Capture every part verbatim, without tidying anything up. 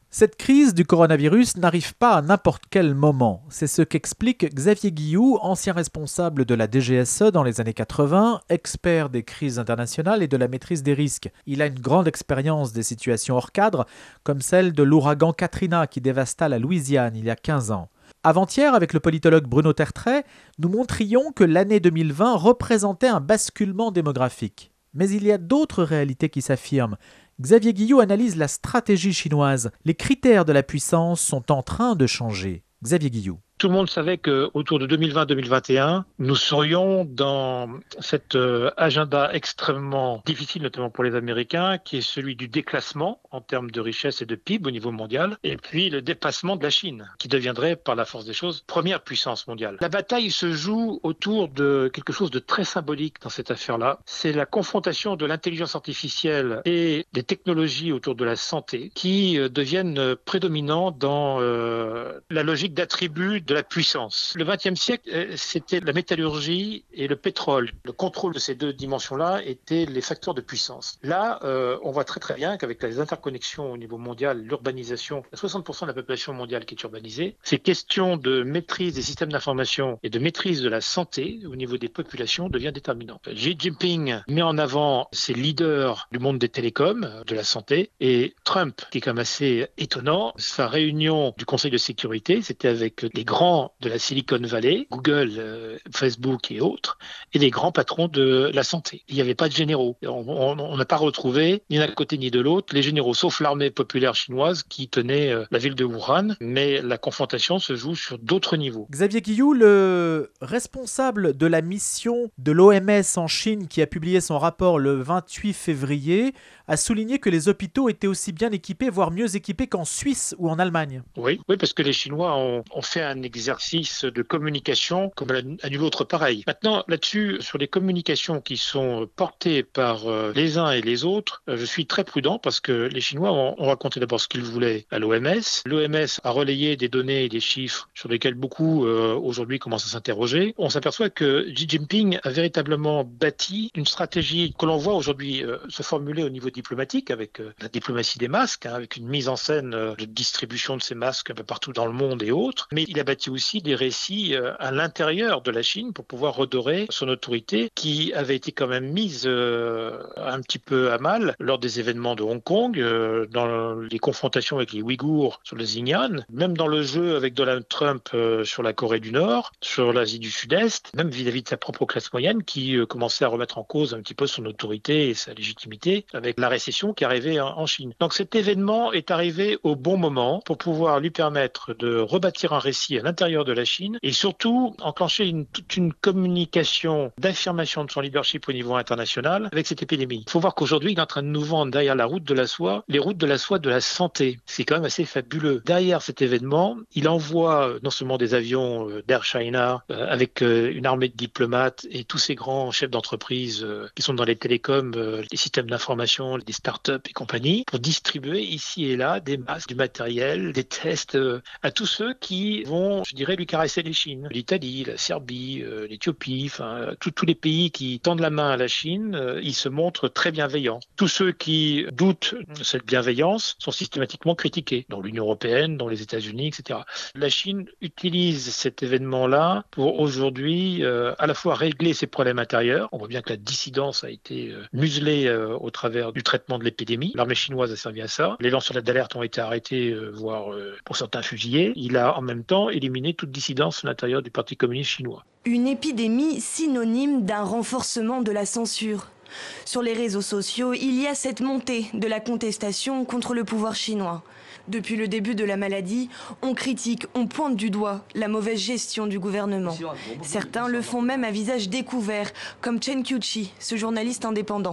Cette crise du coronavirus n'arrive pas à n'importe quel moment. C'est ce qu'explique Xavier Guilloux, ancien responsable de la D G S E dans les années quatre-vingts, expert des crises internationales et de la maîtrise des risques. Il a une grande expérience des situations hors cadre, comme celle de l'ouragan Katrina qui dévasta la Louisiane il y a quinze ans. Avant-hier, avec le politologue Bruno Tertrais, nous montrions que l'année deux mille vingt représentait un basculement démographique. Mais il y a d'autres réalités qui s'affirment. Xavier Guilloux analyse la stratégie chinoise. Les critères de la puissance sont en train de changer. Xavier Guilloux. Tout le monde savait qu'autour de deux mille vingt deux mille vingt et un, nous serions dans cet euh, agenda extrêmement difficile, notamment pour les Américains, qui est celui du déclassement en termes de richesse et de P I B au niveau mondial, et puis le dépassement de la Chine, qui deviendrait, par la force des choses, première puissance mondiale. La bataille se joue autour de quelque chose de très symbolique dans cette affaire-là. C'est la confrontation de l'intelligence artificielle et des technologies autour de la santé qui euh, deviennent prédominants dans euh, la logique d'attribut de la puissance. Le vingtième siècle, c'était la métallurgie et le pétrole. Le contrôle de ces deux dimensions-là étaient les facteurs de puissance. Là, euh, on voit très très bien qu'avec les interconnexions au niveau mondial, l'urbanisation, il y a soixante pour cent de la population mondiale qui est urbanisée. Ces questions de maîtrise des systèmes d'information et de maîtrise de la santé au niveau des populations devient déterminant. Xi Jinping met en avant ses leaders du monde des télécoms, de la santé, et Trump, qui est quand même assez étonnant, sa réunion du Conseil de sécurité, c'était avec les grands de la Silicon Valley, Google, euh, Facebook et autres, et les grands patrons de la santé. Il n'y avait pas de généraux. On n'a pas retrouvé, ni d'un côté ni de l'autre, les généraux, sauf l'armée populaire chinoise qui tenait euh, la ville de Wuhan, mais la confrontation se joue sur d'autres niveaux. Xavier Guilloux, le responsable de la mission de l'O M S en Chine qui a publié son rapport le vingt-huit février, a souligné que les hôpitaux étaient aussi bien équipés, voire mieux équipés qu'en Suisse ou en Allemagne. Oui, oui, parce que les Chinois ont, ont fait un exercice de communication comme à nul autre pareil. Maintenant, là-dessus, sur les communications qui sont portées par euh, les uns et les autres, euh, je suis très prudent parce que les Chinois ont, ont raconté d'abord ce qu'ils voulaient à l'O M S. L'O M S a relayé des données et des chiffres sur lesquels beaucoup euh, aujourd'hui commencent à s'interroger. On s'aperçoit que Xi Jinping a véritablement bâti une stratégie que l'on voit aujourd'hui euh, se formuler au niveau diplomatique avec euh, la diplomatie des masques, hein, avec une mise en scène euh, de distribution de ces masques un peu partout dans le monde et autres. Mais il a bâti aussi des récits euh, à l'intérieur de la Chine pour pouvoir redorer son autorité qui avait été quand même mise euh, un petit peu à mal lors des événements de Hong Kong, euh, dans les confrontations avec les Ouïghours sur le Xinjiang, même dans le jeu avec Donald Trump euh, sur la Corée du Nord, sur l'Asie du Sud-Est, même vis-à-vis de sa propre classe moyenne qui euh, commençait à remettre en cause un petit peu son autorité et sa légitimité avec la récession qui arrivait en, en Chine. Donc cet événement est arrivé au bon moment pour pouvoir lui permettre de rebâtir un récit à l'intérieur de la Chine et surtout enclencher une, toute une communication d'affirmation de son leadership au niveau international avec cette épidémie. Il faut voir qu'aujourd'hui, il est en train de nous vendre derrière la route de la soie, les routes de la soie de la santé. C'est quand même assez fabuleux. Derrière cet événement, il envoie non seulement des avions d'Air China euh, avec euh, une armée de diplomates et tous ces grands chefs d'entreprise euh, qui sont dans les télécoms, euh, les systèmes d'information, les startups et compagnie, pour distribuer ici et là des masques, du matériel, des tests euh, à tous ceux qui vont, je dirais, lui caresser les Chines. L'Italie, la Serbie, euh, l'Éthiopie, enfin, tous les pays qui tendent la main à la Chine, euh, ils se montrent très bienveillants. Tous ceux qui doutent de cette bienveillance sont systématiquement critiqués, dans l'Union européenne, dans les États-Unis, et cetera. La Chine utilise cet événement-là pour aujourd'hui euh, à la fois régler ses problèmes intérieurs. On voit bien que la dissidence a été euh, muselée euh, au travers du traitement de l'épidémie. L'armée chinoise a servi à ça. Les lanceurs d'alerte ont été arrêtés, euh, voire euh, pour certains fusillés. Il a en même temps éliminé toute dissidence à l'intérieur du Parti communiste chinois. Une épidémie synonyme d'un renforcement de la censure. Sur les réseaux sociaux, il y a cette montée de la contestation contre le pouvoir chinois. Depuis le début de la maladie, on critique, on pointe du doigt la mauvaise gestion du gouvernement. Certains le font même à visage découvert, comme Chen Qiuqi, ce journaliste indépendant.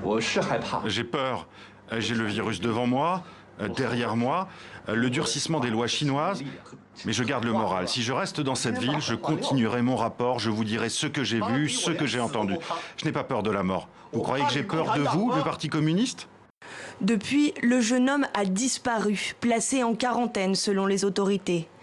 J'ai peur. J'ai le virus devant moi, derrière moi, le durcissement des lois chinoises. Mais je garde le moral. Si je reste dans cette ville, je continuerai mon rapport, je vous dirai ce que j'ai vu, ce que j'ai entendu. Je n'ai pas peur de la mort. Vous croyez que j'ai peur de vous, le Parti communiste ? Depuis, le jeune homme a disparu, placé en quarantaine selon les autorités.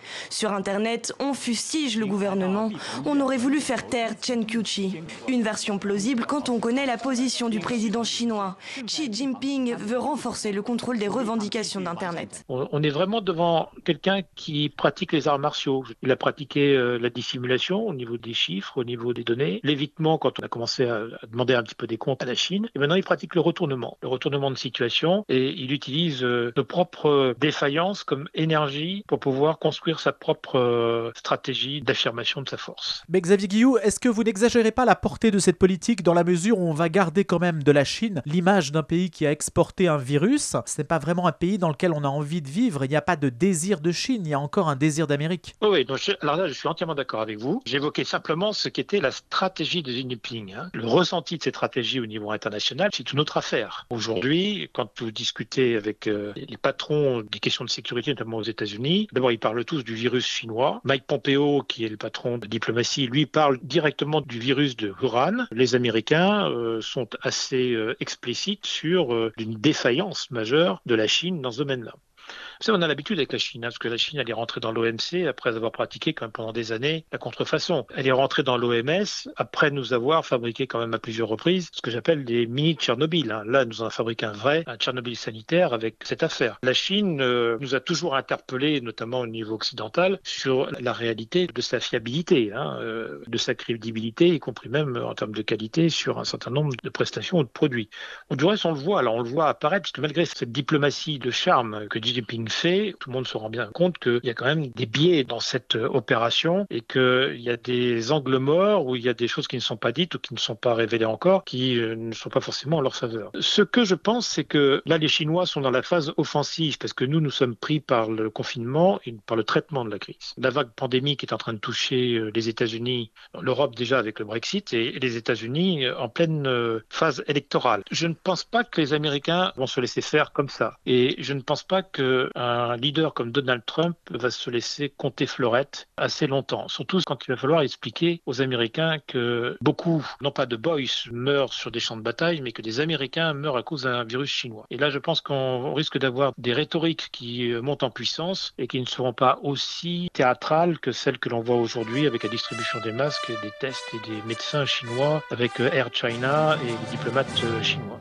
Sur Internet, on fustige le gouvernement. On aurait voulu faire taire Chen Qiuqi. Une version plausible quand on connaît la position du président chinois. Xi Jinping veut renforcer le contrôle des revendications d'Internet. On est vraiment devant quelqu'un qui pratique les arts martiaux. Il a pratiqué euh, la dissimulation au niveau des chiffres, au niveau des données, l'évitement quand on a commencé à, à demander un petit peu des comptes à la Chine. Et maintenant, il pratique le retournement, le retournement de situation, et il utilise euh, nos propres défaillances comme énergie pour pouvoir construire sa propre euh, stratégie d'affirmation de sa force. Mais Xavier Guilloux, est-ce que vous n'exagérez pas la portée de cette politique dans la mesure où on va garder quand même de la Chine l'image d'un pays qui a exporté un virus? Ce n'est pas vraiment un pays dans lequel on a envie de vivre. Il n'y a pas de désir de Chine, il y a encore un désir d'Amérique. Oh oui, donc je, alors là, je suis entièrement d'accord avec vous. J'évoquais simplement ce qu'était la stratégie de Xi Jinping. Hein. Le ressenti de cette stratégie au niveau international, c'est une autre affaire. Aujourd'hui, quand vous discutez avec euh, les patrons des questions de sécurité, notamment aux États-Unis, d'abord, ils parlent tous du virus chinois. Mike Pompeo, qui est le patron de diplomatie, lui parle directement du virus de Wuhan. Les Américains euh, sont assez euh, explicites sur euh, une défaillance majeure de la Chine dans ce domaine-là. Vous savez, on a l'habitude avec la Chine, hein, parce que la Chine, elle est rentrée dans l'O M C après avoir pratiqué quand même pendant des années la contrefaçon. Elle est rentrée dans l'O M S après nous avoir fabriqué quand même à plusieurs reprises ce que j'appelle des mini-Tchernobyl. Hein. Là, nous en avons fabriqué un vrai, un Tchernobyl sanitaire avec cette affaire. La Chine euh, nous a toujours interpellés, notamment au niveau occidental, sur la réalité de sa fiabilité, hein, euh, de sa crédibilité, y compris même en termes de qualité sur un certain nombre de prestations ou de produits. Au du reste, on le voit, alors on le voit apparaître, parce que malgré cette diplomatie de charme que Xi Jinping fait, tout le monde se rend bien compte qu'il y a quand même des biais dans cette opération et qu'il y a des angles morts où il y a des choses qui ne sont pas dites ou qui ne sont pas révélées encore, qui ne sont pas forcément en leur faveur. Ce que je pense, c'est que là, les Chinois sont dans la phase offensive parce que nous, nous sommes pris par le confinement et par le traitement de la crise. La vague pandémique est en train de toucher les États-Unis, l'Europe déjà avec le Brexit et les États-Unis en pleine phase électorale. Je ne pense pas que les Américains vont se laisser faire comme ça. Et je ne pense pas que un leader comme Donald Trump va se laisser compter fleurette assez longtemps. Surtout quand il va falloir expliquer aux Américains que beaucoup, non pas de boys, meurent sur des champs de bataille, mais que des Américains meurent à cause d'un virus chinois. Et là, je pense qu'on risque d'avoir des rhétoriques qui montent en puissance et qui ne seront pas aussi théâtrales que celles que l'on voit aujourd'hui avec la distribution des masques, des tests et des médecins chinois avec Air China et les diplomates chinois.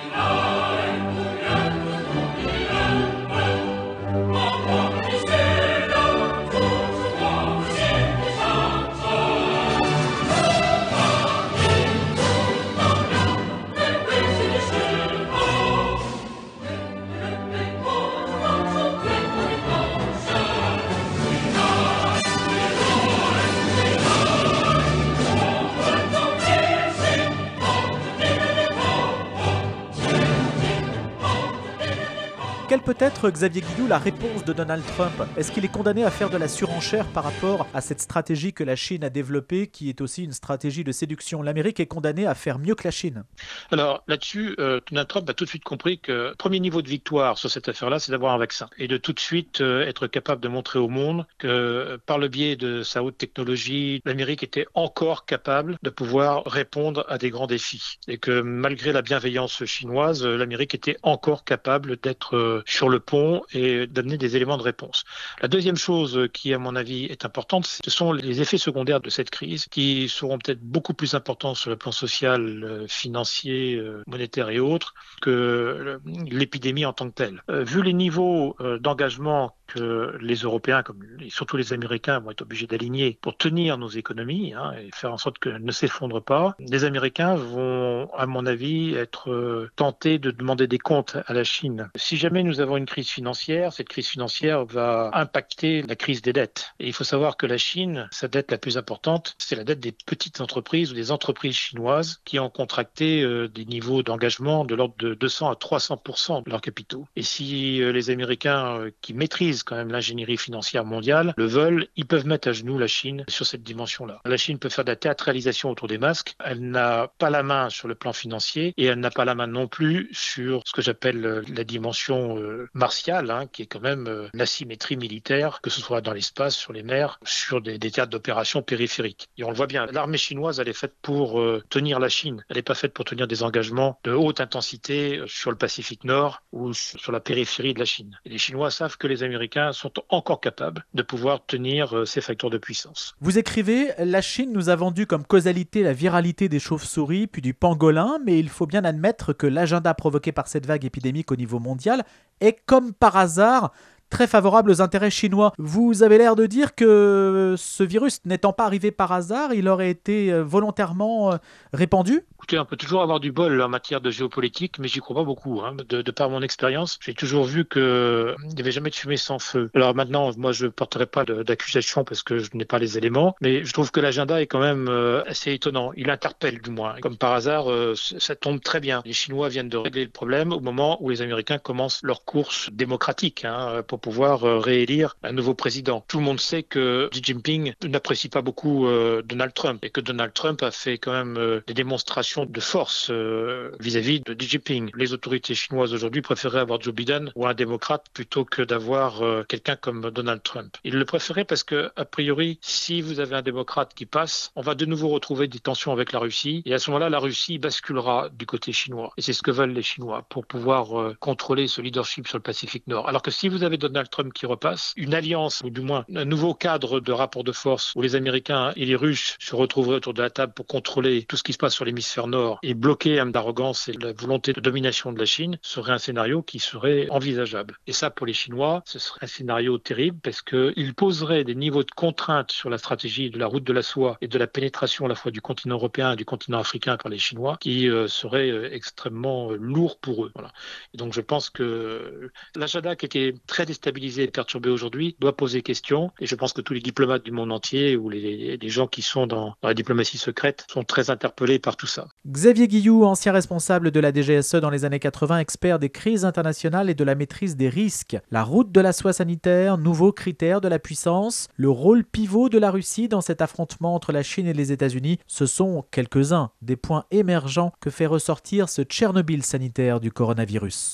Quelle peut être, Xavier Guilloux, la réponse de Donald Trump? Est-ce qu'il est condamné à faire de la surenchère par rapport à cette stratégie que la Chine a développée, qui est aussi une stratégie de séduction? L'Amérique est condamnée à faire mieux que la Chine. Alors là-dessus, euh, Donald Trump a tout de suite compris que le premier niveau de victoire sur cette affaire-là, c'est d'avoir un vaccin. Et de tout de suite euh, être capable de montrer au monde que euh, par le biais de sa haute technologie, l'Amérique était encore capable de pouvoir répondre à des grands défis. Et que malgré la bienveillance chinoise, euh, l'Amérique était encore capable d'être euh, sur le pont et d'amener des éléments de réponse. La deuxième chose qui, à mon avis, est importante, ce sont les effets secondaires de cette crise qui seront peut-être beaucoup plus importants sur le plan social, financier, monétaire et autres que l'épidémie en tant que telle. Vu les niveaux d'engagement que les Européens, comme et surtout les Américains, vont être obligés d'aligner pour tenir nos économies hein, et faire en sorte qu'elles ne s'effondrent pas, les Américains vont, à mon avis, être tentés de demander des comptes à la Chine. Si jamais nous avons une crise financière, cette crise financière va impacter la crise des dettes. Et il faut savoir que la Chine, sa dette la plus importante, c'est la dette des petites entreprises ou des entreprises chinoises qui ont contracté euh, des niveaux d'engagement de l'ordre de deux cents à trois cents pour cent de leurs capitaux. Et si euh, les Américains euh, qui maîtrisent quand même l'ingénierie financière mondiale le veulent, ils peuvent mettre à genoux la Chine sur cette dimension-là. La Chine peut faire de la théâtralisation autour des masques. Elle n'a pas la main sur le plan financier et elle n'a pas la main non plus sur ce que j'appelle la dimension euh, euh, martiale, hein, qui est quand même euh, une asymétrie militaire, que ce soit dans l'espace, sur les mers, sur des, des théâtres d'opération périphériques. Et on le voit bien, l'armée chinoise, elle est faite pour euh, tenir la Chine. Elle n'est pas faite pour tenir des engagements de haute intensité sur le Pacifique Nord ou sur la périphérie de la Chine. Et les Chinois savent que les Américains sont encore capables de pouvoir tenir euh, ces facteurs de puissance. Vous écrivez « La Chine nous a vendu comme causalité la viralité des chauves-souris puis du pangolin, mais il faut bien admettre que l'agenda provoqué par cette vague épidémique au niveau mondial est, comme par hasard, très favorable aux intérêts chinois. » Vous avez l'air de dire que ce virus n'étant pas arrivé par hasard, il aurait été volontairement répandu ? Écoutez, on peut toujours avoir du bol en matière de géopolitique, mais j'y crois pas beaucoup. Hein. De, de par mon expérience, j'ai toujours vu qu'il n'y avait jamais de fumée sans feu. Alors maintenant, moi, je ne porterai pas d'accusation parce que je n'ai pas les éléments, mais je trouve que l'agenda est quand même euh, assez étonnant. Il interpelle du moins. Comme par hasard, euh, ça tombe très bien. Les Chinois viennent de régler le problème au moment où les Américains commencent leur course démocratique hein, pour pouvoir euh, réélire un nouveau président. Tout le monde sait que Xi Jinping n'apprécie pas beaucoup euh, Donald Trump et que Donald Trump a fait quand même euh, des démonstrations de force euh, vis-à-vis de Xi Jinping. Les autorités chinoises aujourd'hui préféraient avoir Joe Biden ou un démocrate plutôt que d'avoir euh, quelqu'un comme Donald Trump. Ils le préféraient parce que, a priori, si vous avez un démocrate qui passe, on va de nouveau retrouver des tensions avec la Russie et à ce moment-là, la Russie basculera du côté chinois. Et c'est ce que veulent les Chinois pour pouvoir euh, contrôler ce leadership sur le Pacifique Nord. Alors que si vous avez Donald Trump qui repasse, une alliance ou du moins un nouveau cadre de rapport de force où les Américains et les Russes se retrouveraient autour de la table pour contrôler tout ce qui se passe sur l'hémisphère Nord et bloquer l'arrogance et la volonté de domination de la Chine serait un scénario qui serait envisageable. Et ça, pour les Chinois, ce serait un scénario terrible parce qu'il poserait des niveaux de contraintes sur la stratégie de la route de la soie et de la pénétration à la fois du continent européen et du continent africain par les Chinois qui euh, seraient euh, extrêmement euh, lourds pour eux. Voilà. Et donc je pense que l'agenda qui était très déstabilisé et perturbé aujourd'hui doit poser question et je pense que tous les diplomates du monde entier ou les, les gens qui sont dans, dans la diplomatie secrète sont très interpellés par tout ça. Xavier Guilloux, ancien responsable de la D G S E dans les années quatre-vingts, expert des crises internationales et de la maîtrise des risques. La route de la soie sanitaire, nouveaux critères de la puissance, le rôle pivot de la Russie dans cet affrontement entre la Chine et les États-Unis, ce sont quelques-uns des points émergents que fait ressortir ce Tchernobyl sanitaire du coronavirus.